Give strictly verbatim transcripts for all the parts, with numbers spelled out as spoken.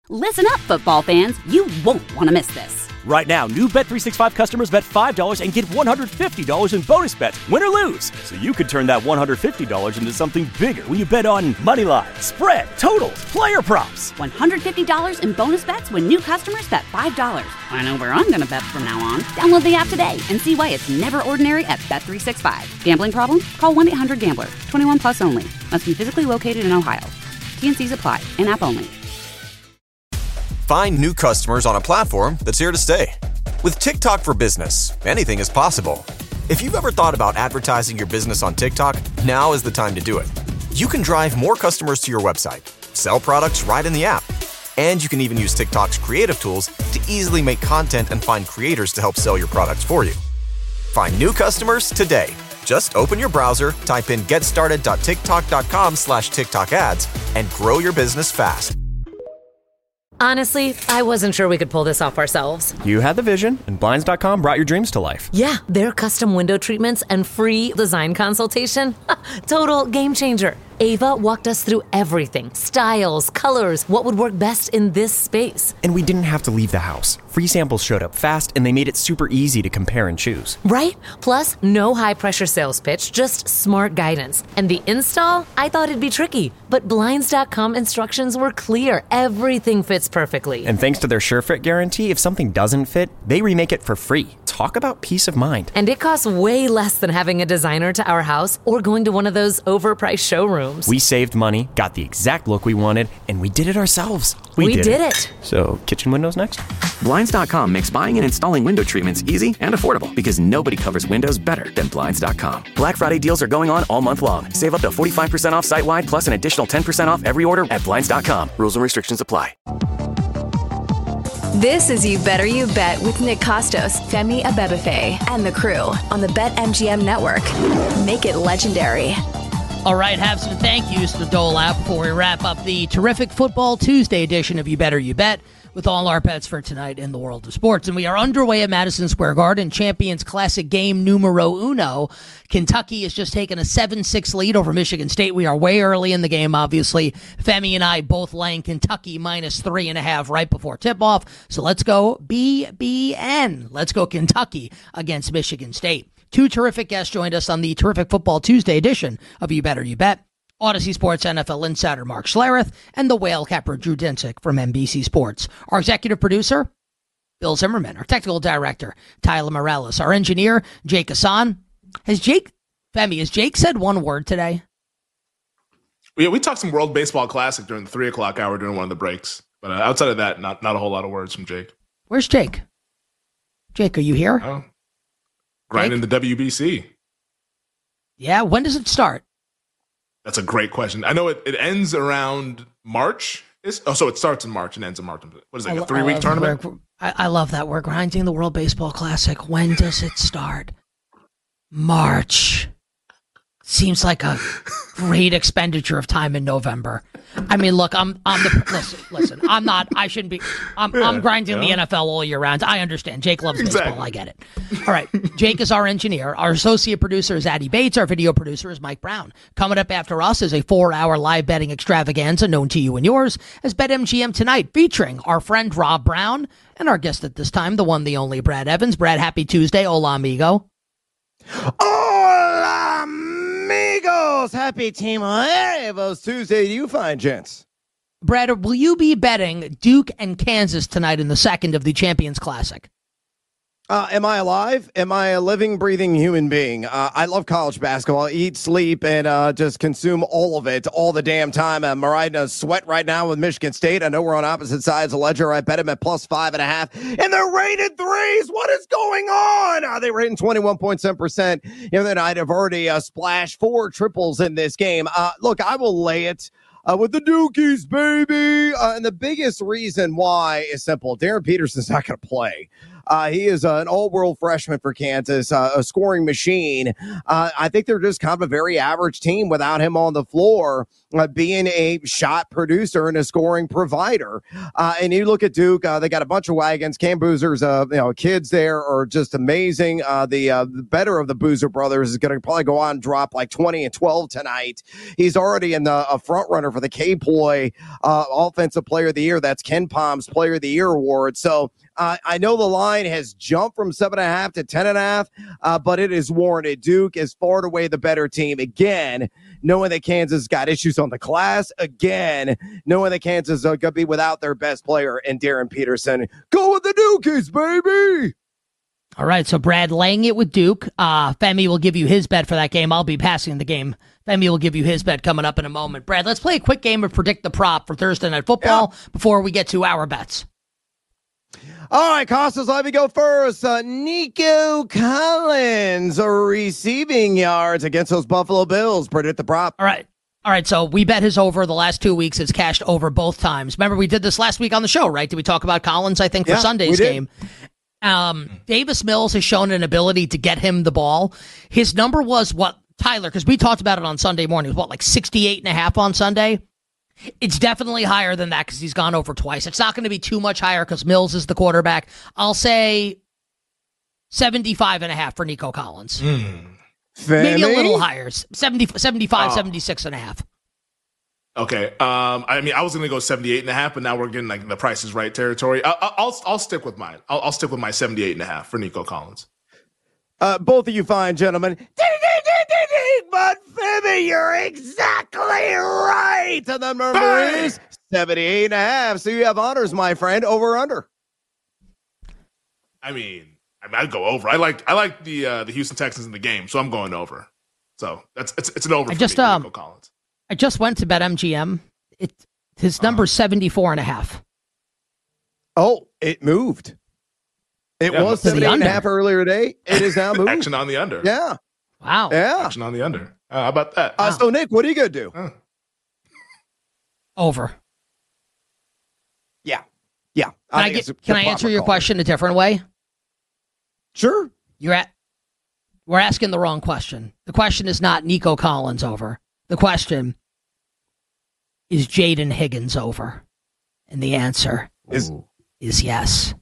Listen up, football fans. You won't want to miss this. Right now, new Bet three sixty-five customers bet five dollars and get one hundred fifty dollars in bonus bets, win or lose. So you could turn that one hundred fifty dollars into something bigger when you bet on money line, spread, totals, player props. one hundred fifty dollars in bonus bets when new customers bet five dollars. I know where I'm going to bet from now on. Download the app today and see why it's never ordinary at Bet three sixty-five. Gambling problem? Call one eight hundred gambler. twenty-one plus only. Must be physically located in Ohio. T and C's apply. In-app only. Find new customers on a platform that's here to stay. With TikTok for Business, anything is possible. If you've ever thought about advertising your business on TikTok, now is the time to do it. You can drive more customers to your website, sell products right in the app, and you can even use TikTok's creative tools to easily make content and find creators to help sell your products for you. Find new customers today. Just open your browser, type in getstarted.tiktok.com slash TikTok ads, and grow your business fast. Honestly, I wasn't sure we could pull this off ourselves. You had the vision, and Blinds dot com brought your dreams to life. Yeah, their custom window treatments and free design consultation. Total game changer. Ava walked us through everything. Styles, colors, what would work best in this space. And we didn't have to leave the house. Free samples showed up fast, and they made it super easy to compare and choose. Right? Plus, no high-pressure sales pitch, just smart guidance. And the install? I thought it'd be tricky, but Blinds dot com instructions were clear. Everything fits perfectly. And thanks to their SureFit guarantee, if something doesn't fit, they remake it for free. Talk about peace of mind. And it costs way less than having a designer to our house or going to one of those overpriced showrooms. We saved money, got the exact look we wanted, and we did it ourselves. We, we did, did it. it. So, kitchen windows next? Blinds dot com makes buying and installing window treatments easy and affordable because nobody covers windows better than Blinds dot com. Black Friday deals are going on all month long. Save up to forty-five percent off site-wide plus an additional ten percent off every order at Blinds dot com. Rules and restrictions apply. This is You Better You Bet with Nick Costos, Femi Abebefe, and the crew on the BetMGM Network. Make it legendary. All right, have some thank yous to dole out before we wrap up the terrific Football Tuesday edition of You Better You Bet with all our bets for tonight in the world of sports. And we are underway at Madison Square Garden, Champions Classic game numero uno. Kentucky has just taken a seven six lead over Michigan State. We are way early in the game, obviously. Femi and I both laying Kentucky minus three and a half right before tip-off. So let's go B B N. Let's go Kentucky against Michigan State. Two terrific guests joined us on the terrific Football Tuesday edition of You Better You Bet. Odyssey Sports N F L insider Mark Schlereth and the whale capper Drew Dinsick from N B C Sports. Our executive producer, Bill Zimmerman. Our technical director, Tyler Morales. Our engineer, Jake Hassan. Has Jake, Femi, has Jake said one word today? Yeah, we talked some World Baseball Classic during the three o'clock hour during one of the breaks. But uh, outside of that, not not a whole lot of words from Jake. Where's Jake? Jake, are you here? Oh. Grinding the W B C. Yeah, when does it start? That's a great question. I know it, it ends around March. It's, oh, so it starts in March and ends in March. What is it, like a three-week tournament? I, I love that. We're grinding the World Baseball Classic. When does it start? March. Seems like a great expenditure of time in November. I mean, look, I'm I'm the listen, listen. I'm not. I shouldn't be. I'm yeah, I'm grinding yeah. the N F L all year round. I understand. Jake loves exactly. baseball. I get it. All right. Jake is our engineer. Our associate producer is Addie Bates. Our video producer is Mike Brown. Coming up after us is a four-hour live betting extravaganza known to you and yours as BetMGM Tonight, featuring our friend Rob Brown and our guest at this time, the one, the only Brad Evans. Brad, happy Tuesday. Hola, amigo. Hola, amigos. Happy Team Huevos Tuesday to you fine gents. Brad, will you be betting Duke and Kansas tonight in the second of the Champions Classic? Uh, am I alive? Am I a living, breathing human being? Uh, I love college basketball. Eat, sleep, and uh, just consume all of it all the damn time. I'm riding a sweat right now with Michigan State. I know we're on opposite sides of the ledger. I bet them at plus five and a half. And they're rated threes. What is going on? Are they rating twenty-one point seven percent? You know, then I'd have already uh, splashed four triples in this game. Uh, look, I will lay it. Uh, with the Dukies, baby. Uh, and the biggest reason why is simple. Darren Peterson's not going to play. Uh, he is uh, an all-world freshman for Kansas, uh, a scoring machine. Uh, I think they're just kind of a very average team without him on the floor, uh, being a shot producer and a scoring provider. Uh, and you look at Duke, uh, they got a bunch of wagons. Cam Boozer's, uh, you know, kids there are just amazing. Uh, the, uh, the better of the Boozer brothers is going to probably go on and drop like twenty and twelve tonight. He's already in the a front runner for the K-Ploy uh, Offensive Player of the Year. That's Ken Palm's Player of the Year award. So uh, I know the line has jumped from seven and a half to ten and a half, uh, but it is warranted. Duke is far and away the better team. Again, knowing that Kansas got issues on the class. Again, knowing that Kansas is going to be without their best player in Darren Peterson. Go with the Dukies, baby! All right, so Brad laying it with Duke. Uh, Femi will give you his bet for that game. I'll be passing the game. Femi will give you his bet coming up in a moment. Brad, let's play a quick game of Predict the Prop for Thursday Night Football yeah. before we get to our bets. All right, Costas, let me go first. Uh, Nico Collins receiving yards against those Buffalo Bills. Predict the Prop. All right. All right, so we bet his over the last two weeks. It's cashed over both times. Remember, we did this last week on the show, right? Did we talk about Collins, I think, for yeah, Sunday's game? Um, Davis Mills has shown an ability to get him the ball. His number was what, Tyler, because we talked about it on Sunday morning, it was what, like sixty-eight and a half on Sunday? It's definitely higher than that because he's gone over twice. It's not going to be too much higher because Mills is the quarterback. I'll say seventy-five and a half for Nico Collins. Mm. Maybe a little higher, seventy, seventy-five, oh. seventy-six and a half. Okay. Um, I mean, I was going to go seventy-eight and a half, but now we're getting like the Price is Right territory. I'll, I'll, I'll stick with mine. I'll, I'll stick with my seventy-eight and a half for Nico Collins. Uh, both of you fine gentlemen. But Fibby, you're exactly right. And the number Bang! is seventy-eight and a half. So you have honors, my friend, over or under. I mean, I mean, I'd go over. I like, I like the uh, the Houston Texans in the game, so I'm going over. So that's it's it's an over. I for just me, um, Nico Collins. I just went to BetMGM. It his number's uh-huh. seventy-four and a half. Oh, it moved. It yeah, was seventy-eight and a half earlier today. It is now moved. Action on the under. Yeah. Wow. Yeah. Action on the under. Uh, how about that? Uh, wow. So, Nick, what are you going to do? Uh. Over. Yeah. Yeah. Can I, I, get, can I answer your call. question a different way? Sure. You're at. We're asking the wrong question. The question is not Nico Collins over. The question is Jaden Higgins over. And the answer is, is yes.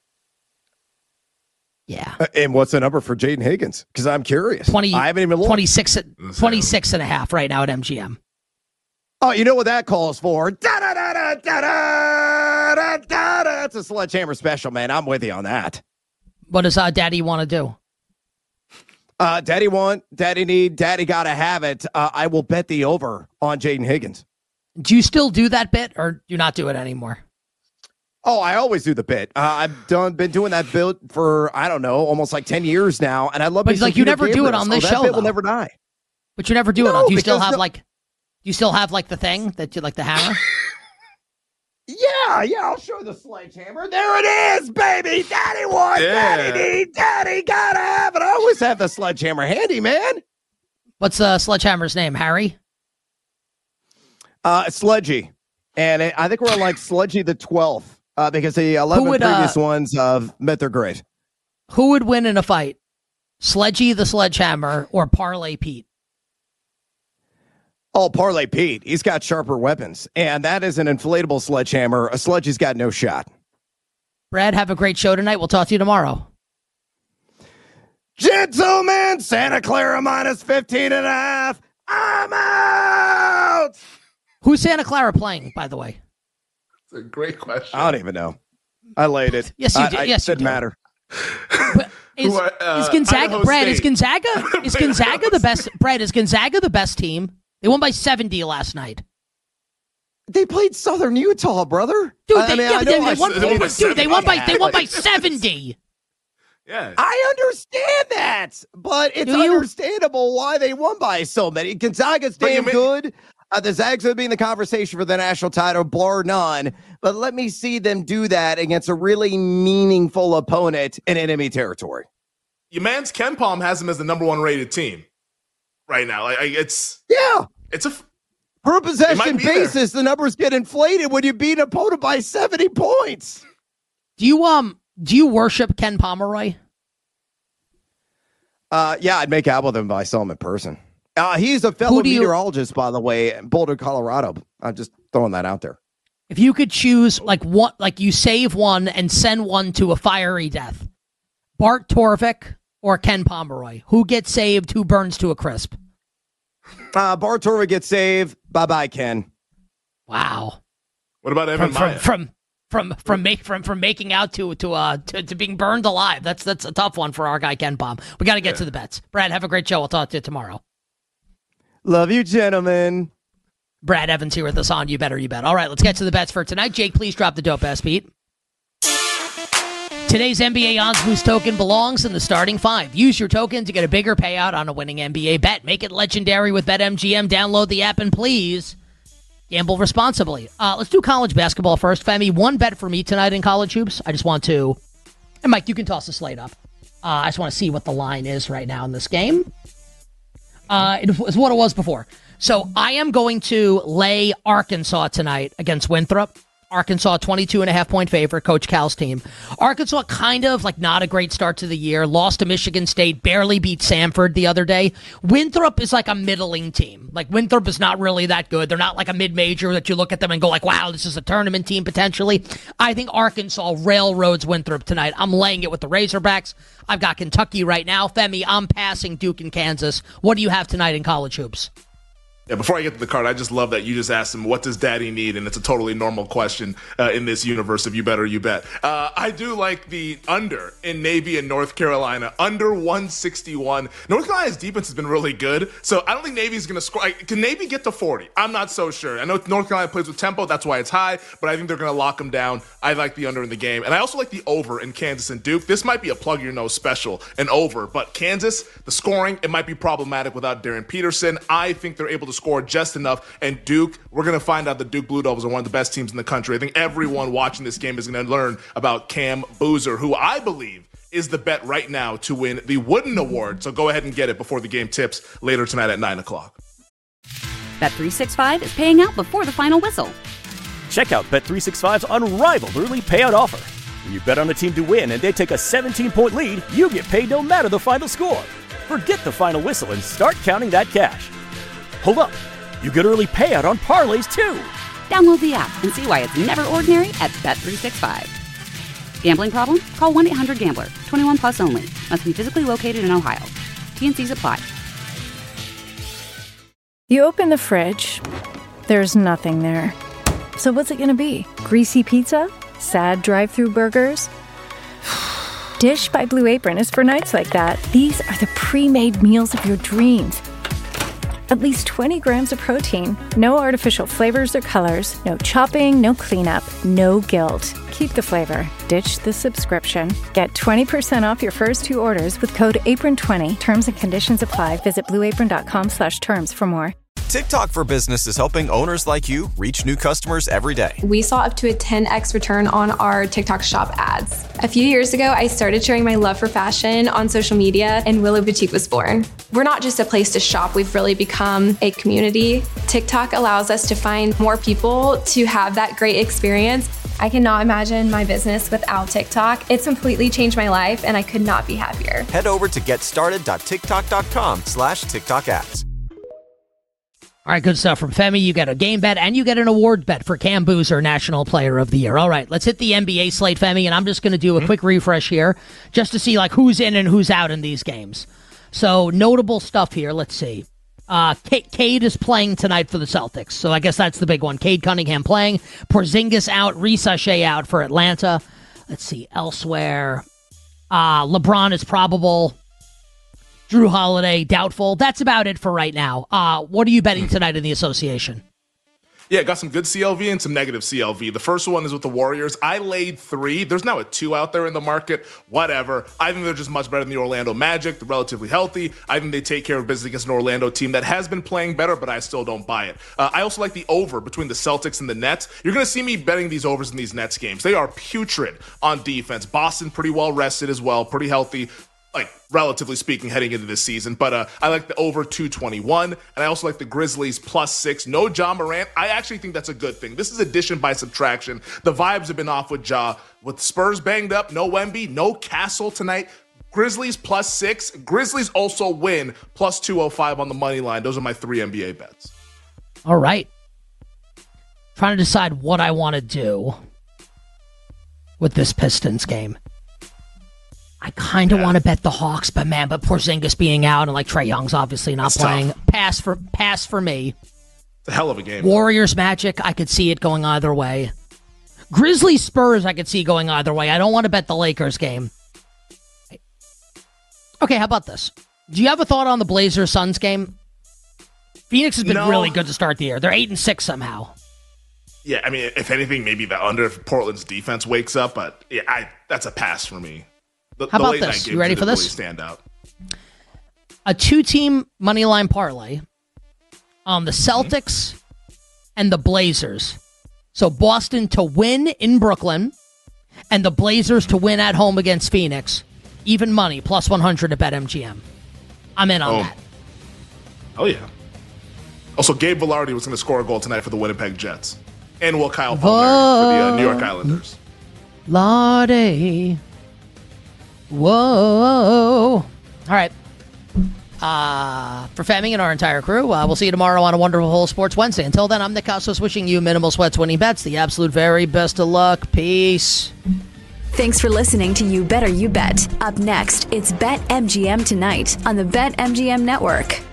Yeah. Uh, and what's the number for Jaden Higgins? Because I'm curious. twenty, I haven't even looked. twenty-six, twenty-six and a half right now at M G M. Oh, you know what that calls for? Da, da, da, da, da, da, da, da. That's a Sledgehammer special, man. I'm with you on that. What does uh, Daddy want to do? Uh, Daddy want, Daddy need, Daddy got to have it. Uh, I will bet the over on Jaden Higgins. Do you still do that bit or do you not do it anymore? Oh, I always do the bit. Uh, I've done been doing that bit for, I don't know, almost like ten years now. And I love it. But like you never do it on this oh, show, that bit though. will never die. But you never do no, it on. Do you still have no- like, do you still have like the thing that you like the hammer? Yeah, yeah, I'll show you the sledgehammer. There it is, baby. Daddy won. Yeah. Daddy need. Daddy gotta have it. I always have the sledgehammer handy, man. What's the uh, sledgehammer's name? Harry? Uh, Sledgy. And it, I think we're on like Sledgy the twelfth uh, because the eleven would, previous uh, ones have met their grade. Who would win in a fight? Sledgy the Sledgehammer or Parlay Pete? Oh, Parlay Pete. He's got sharper weapons. And that is an inflatable sledgehammer. A Sledgy's got no shot. Brad, have a great show tonight. We'll talk to you tomorrow. Gentlemen, Santa Clara minus fifteen and a half. I'm out. Who's Santa Clara playing, by the way? It's a great question. I don't even know. I laid it. Yes, you I, did. I, Yes, it didn't you matter. Is, Who are, uh, is Gonzaga, Idaho Brad, is State. Gonzaga, is Gonzaga the best, Brad, is Gonzaga the best team? They won by seventy last night. They played Southern Utah, brother. Dude, I they, mean, yeah, I they, know they, I won, they won by dude, they won by, seventy. they won by seventy. Yeah. I understand that, but it's Do you? understandable why they won by so many. Gonzaga's But you damn mean- good. Uh, the Zags would be in the conversation for the national title, bar none. But let me see them do that against a really meaningful opponent in enemy territory. Your man's Ken Palm has him as the number one rated team right now. Like, like it's Yeah. it's a Per possession might be basis, the numbers get inflated when you beat an opponent by seventy points. Do you, um, do you worship Ken Pomeroy? Uh, yeah, I'd make out with him if I saw him in person. Uh, he's a fellow you, meteorologist, by the way, in Boulder, Colorado. I'm just throwing that out there. If you could choose, like one, like you save one and send one to a fiery death, Bart Torvik or Ken Pomeroy, who gets saved? Who burns to a crisp? Uh, Bart Torvik gets saved. Bye bye, Ken. Wow. What about Evan from, Maya? From from from from, make, from from making out to to uh to, to being burned alive. That's that's a tough one for our guy Ken Pom. We got to get yeah. to the bets. Brad, have a great show. I'll talk to you tomorrow. Love you, gentlemen. Brad Evans here with us on You Better You Bet. All right, let's get to the bets for tonight. Jake, please drop the dope ass beat. Today's N B A Odds Boost token belongs in the starting five. Use your token to get a bigger payout on a winning N B A bet. Make it legendary with BetMGM. Download the app and please gamble responsibly. Uh, let's do college basketball first. Femi, one bet for me tonight in college hoops. I just want to, and Mike, you can toss the slate up. Uh, I just want to see what the line is right now in this game. Uh, it was what it was before. So I am going to lay Arkansas tonight against Winthrop. Arkansas, twenty-two and a half point favorite, Coach Cal's team. Arkansas kind of like not a great start to the year. Lost to Michigan State, barely beat Samford the other day. Winthrop is like a middling team. Like Winthrop is not really that good. They're not like a mid-major that you look at them and go like, wow, this is a tournament team potentially. I think Arkansas railroads Winthrop tonight. I'm laying it with the Razorbacks. I've got Kentucky right now. Femi, I'm passing Duke and Kansas. What do you have tonight in college hoops? Yeah, before I get to the card, I just love that you just asked him, what does daddy need? And it's a totally normal question uh, in this universe of You Better You Bet. Uh, I do like the under in Navy and North Carolina. Under one sixty-one. North Carolina's defense has been really good, so I don't think Navy's going to score. I, can Navy get to forty? I'm not so sure. I know North Carolina plays with tempo. That's why it's high, but I think they're going to lock them down. I like the under in the game. And I also like the over in Kansas and Duke. This might be a plug-your-nose special, an over. But Kansas, the scoring, it might be problematic without Darren Peterson. I think they're able to score just enough. And Duke, we're going to find out the Duke Blue Devils are one of the best teams in the country. I think everyone watching this game is going to learn about Cam Boozer, who I believe is the bet right now to win the Wooden Award. So go ahead and get it before the game tips later tonight at nine o'clock. Bet three sixty-five is paying out before the final whistle. Check out Bet three sixty-five's unrivaled early payout offer. When you bet on a team to win and they take a seventeen-point lead, you get paid no matter the final score. Forget the final whistle and start counting that cash. Hold up. You get early payout on parlays, too. Download the app and see why it's never ordinary at Bet three sixty-five. Gambling problem? Call one eight hundred gambler. twenty-one plus only. Must be physically located in Ohio. T N Cs apply. You open the fridge. There's nothing there. So what's it going to be? Greasy pizza? Sad drive-thru burgers? Dish by Blue Apron is for nights like that. These are the pre-made meals of your dreams. At least twenty grams of protein, no artificial flavors or colors, no chopping, no cleanup, no guilt. Keep the flavor. Ditch the subscription. Get twenty percent off your first two orders with code apron twenty. Terms and conditions apply. Visit blueapron.com slash terms for more. TikTok for Business is helping owners like you reach new customers every day. We saw up to a ten x return on our TikTok shop ads. A few years ago, I started sharing my love for fashion on social media, and Willow Boutique was born. We're not just a place to shop, we've really become a community. TikTok allows us to find more people to have that great experience. I cannot imagine my business without TikTok. It's completely changed my life, and I could not be happier. Head over to getstarted.tiktok.com slash TikTok ads. All right, good stuff from Femi. You get a game bet and you get an award bet for Cam Boozer, National Player of the Year. All right, let's hit the N B A slate, Femi, and I'm just going to do a mm-hmm. quick refresh here just to see like who's in and who's out in these games. So notable stuff here. Let's see. Uh, K- Cade is playing tonight for the Celtics, so I guess that's the big one. Cade Cunningham playing. Porzingis out. Reece Shea out for Atlanta. Let's see. Elsewhere, uh, LeBron is probable. Drew Holiday, doubtful. That's about it for right now. Uh, what are you betting tonight in the association? Yeah, got some good C L V and some negative C L V. The first one is with the Warriors. I laid three. There's now a two out there in the market. Whatever. I think they're just much better than the Orlando Magic. They're relatively healthy. I think they take care of business against an Orlando team that has been playing better, but I still don't buy it. Uh, I also like the over between the Celtics and the Nets. You're going to see me betting these overs in these Nets games. They are putrid on defense. Boston pretty well rested as well, pretty healthy. like relatively speaking, heading into this season. But uh, I like the over two twenty-one, and I also like the Grizzlies plus six. No Ja Morant. I actually think that's a good thing. This is addition by subtraction. The vibes have been off with Ja. With Spurs banged up, no Wemby, no Castle tonight. Grizzlies plus six. Grizzlies also win plus two oh five on the money line. Those are my three N B A bets. All right. Trying to decide what I want to do with this Pistons game. I kind of yeah. want to bet the Hawks, but man, but Porzingis being out and like Trae Young's obviously not That's playing. Tough. Pass for pass for me. It's a hell of a game. Warriors Magic, I could see it going either way. Grizzlies Spurs, I could see going either way. I don't want to bet the Lakers game. Okay, how about this? Do you have a thought on the Blazers Suns game? Phoenix has been no. really good to start the year. They're eight and six somehow. Yeah, I mean, if anything, maybe the under if Portland's defense wakes up, but yeah, I that's a pass for me. The, How the about late this? Night You ready games for didn't this? Really stand out. A two-team money line parlay on the Celtics and the Blazers. So Boston to win in Brooklyn and the Blazers to win at home against Phoenix. Even money, plus one hundred at BetMGM. I'm in on oh. that. Oh, yeah. Also, Gabe Velarde was going to score a goal tonight for the Winnipeg Jets. And will Kyle Palmieri for the uh, New York Islanders. Lardy. Whoa. All right. Uh, for Femming and our entire crew, uh, we'll see you tomorrow on a wonderful Whole Sports Wednesday. Until then, I'm Nick Costos wishing you minimal sweats, winning bets, the absolute very best of luck. Peace. Thanks for listening to You Better You Bet. Up next, it's BetMGM Tonight on the BetMGM Network.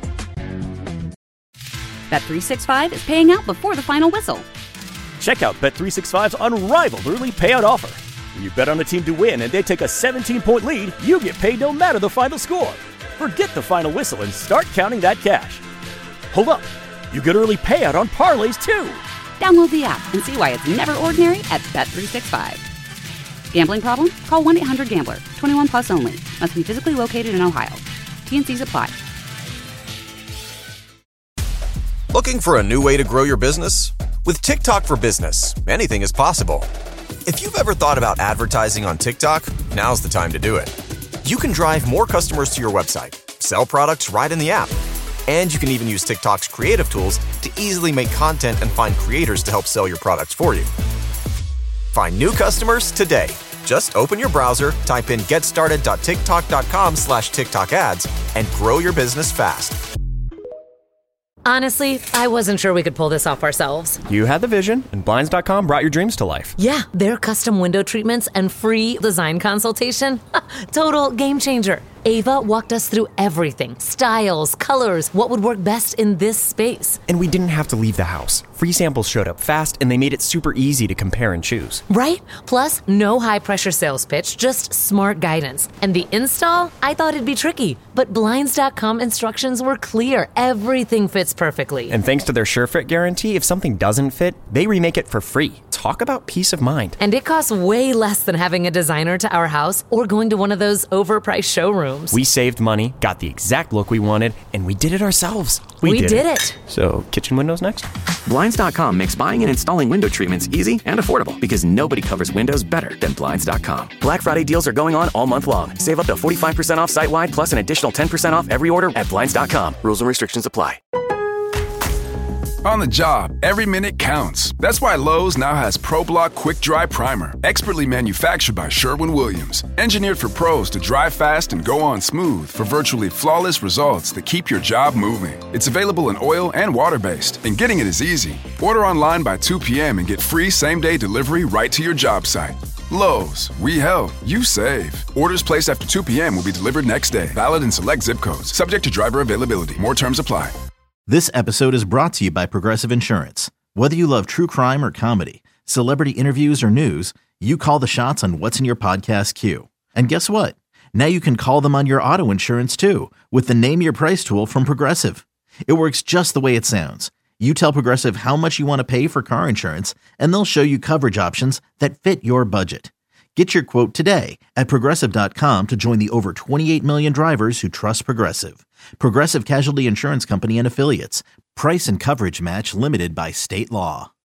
Bet three sixty-five is paying out before the final whistle. Check out Bet three sixty-five's unrivaled early payout offer. When you bet on a team to win and they take a seventeen-point lead, you get paid no matter the final score. Forget the final whistle and start counting that cash. Hold up. You get early payout on parlays, too. Download the app and see why it's never ordinary at Bet three sixty-five. Gambling problem? Call one eight hundred gambler. twenty-one plus only. Must be physically located in Ohio. T and C's apply. Looking for a new way to grow your business? With TikTok for Business, anything is possible. If you've ever thought about advertising on TikTok, now's the time to do it. You can drive more customers to your website, sell products right in the app, and you can even use TikTok's creative tools to easily make content and find creators to help sell your products for you. Find new customers today. Just open your browser, type in getstarted.tiktok.com slash TikTok ads, and grow your business fast. Honestly, I wasn't sure we could pull this off ourselves. You had the vision, and Blinds dot com brought your dreams to life. Yeah, their custom window treatments and free design consultation. Total game changer. Ava walked us through everything. Styles, colors, what would work best in this space. And we didn't have to leave the house. Free samples showed up fast, and they made it super easy to compare and choose. Right? Plus, no high-pressure sales pitch, just smart guidance. And the install? I thought it'd be tricky, but Blinds dot com instructions were clear. Everything fits perfectly. And thanks to their SureFit guarantee, if something doesn't fit, they remake it for free. Talk about peace of mind. And it costs way less than having a designer to our house or going to one of those overpriced showrooms. We saved money, got the exact look we wanted, and we did it ourselves. We, we did, did it. it. So, kitchen windows next? Blinds dot com makes buying and installing window treatments easy and affordable because nobody covers windows better than Blinds dot com. Black Friday deals are going on all month long. Save up to forty-five percent off site-wide plus an additional ten percent off every order at Blinds dot com. Rules and restrictions apply. On the job, every minute counts. That's why Lowe's now has ProBlock Quick Dry Primer, expertly manufactured by Sherwin-Williams. Engineered for pros to dry fast and go on smooth for virtually flawless results that keep your job moving. It's available in oil and water-based, and getting it is easy. Order online by two p.m. and get free same-day delivery right to your job site. Lowe's, we help, you save. Orders placed after two p.m. will be delivered next day. Valid in select zip codes. Subject to driver availability. More terms apply. This episode is brought to you by Progressive Insurance. Whether you love true crime or comedy, celebrity interviews or news, you call the shots on what's in your podcast queue. And guess what? Now you can call them on your auto insurance too with the Name Your Price tool from Progressive. It works just the way it sounds. You tell Progressive how much you want to pay for car insurance, and they'll show you coverage options that fit your budget. Get your quote today at Progressive dot com to join the over twenty-eight million drivers who trust Progressive. Progressive Casualty Insurance Company and Affiliates. Price and coverage match limited by state law.